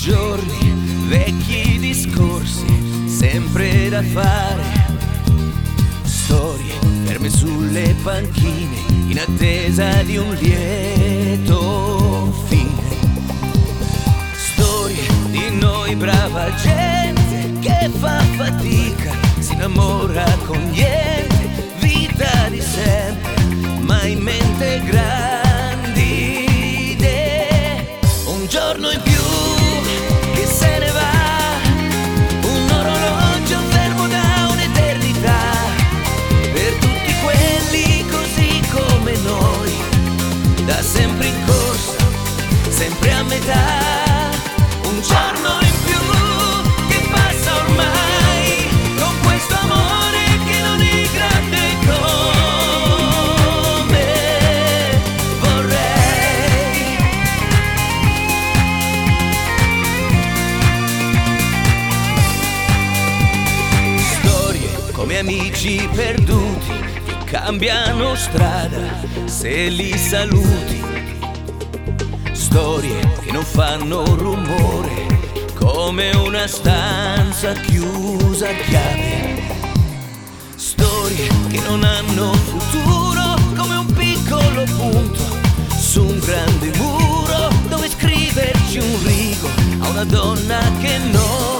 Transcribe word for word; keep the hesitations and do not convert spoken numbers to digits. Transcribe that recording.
giorni, vecchi discorsi, sempre da fare. Storie ferme sulle panchine, in attesa di un lieto fine. Storie di noi, brava gente, che fa fatica, si innamora con niente, vita di sempre, ma in mente grandi idee. Un giorno in più che se ne va, un orologio fermo da un'eternità, per tutti quelli così come noi, da sempre in corsa, sempre a metà. Un giorno in più che passa ormai, con questo amore che non è grande come vorrei. Storie come amici perduti che cambiano strada se li saluti. Storie che non fanno rumore, come una stanza chiusa a chiave. Storie che non hanno futuro, come un piccolo punto su un grande muro, dove scriverci un rigo a una donna che non